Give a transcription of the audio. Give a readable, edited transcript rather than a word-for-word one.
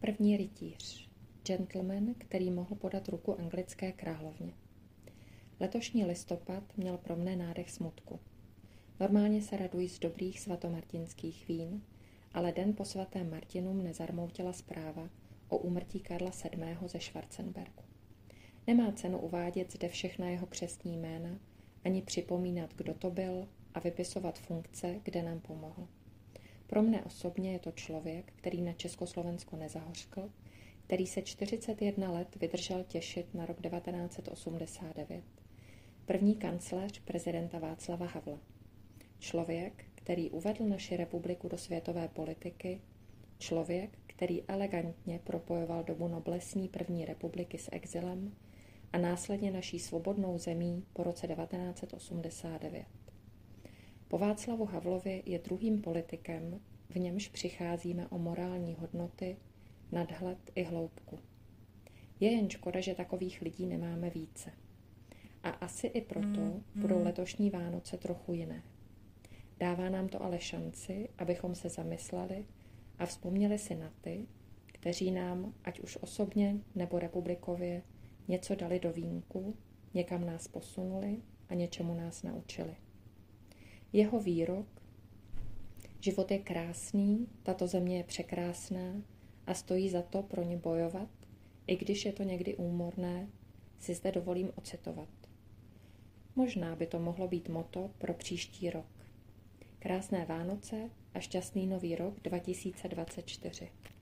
První rytíř. Gentleman, který mohl podat ruku anglické královně. Letošní listopad měl pro mne nádech smutku. Normálně se raduji z dobrých svatomartinských vín, ale den po svatém Martinu mne zarmoutila zpráva o úmrtí Karla VII. Ze Schwarzenbergu. Nemá cenu uvádět zde všechna jeho křestní jména, ani připomínat, kdo to byl a vypisovat funkce, kde nám pomohl. Pro mne osobně je to člověk, který na Československo nezahořkl, který se 41 let vydržel těšit na rok 1989. První kancléř prezidenta Václava Havla. Člověk, který uvedl naši republiku do světové politiky, člověk, který elegantně propojoval dobu noblesní první republiky s exilem a následně naší svobodnou zemí po roce 1989. Po Václavu Havlovi je druhým politikem, v němž přicházíme o morální hodnoty, nadhled i hloubku. Je jen škoda, že takových lidí nemáme více. A asi i proto budou letošní Vánoce trochu jiné. Dává nám to ale šanci, abychom se zamysleli a vzpomněli si na ty, kteří nám, ať už osobně nebo republikově, něco dali do vínku, někam nás posunuli a něčemu nás naučili. Jeho výrok: život je krásný, tato země je překrásná a stojí za to pro ně bojovat, i když je to někdy úmorné, si zde dovolím ocitovat. Možná by to mohlo být motto pro příští rok. Krásné Vánoce a šťastný nový rok 2024.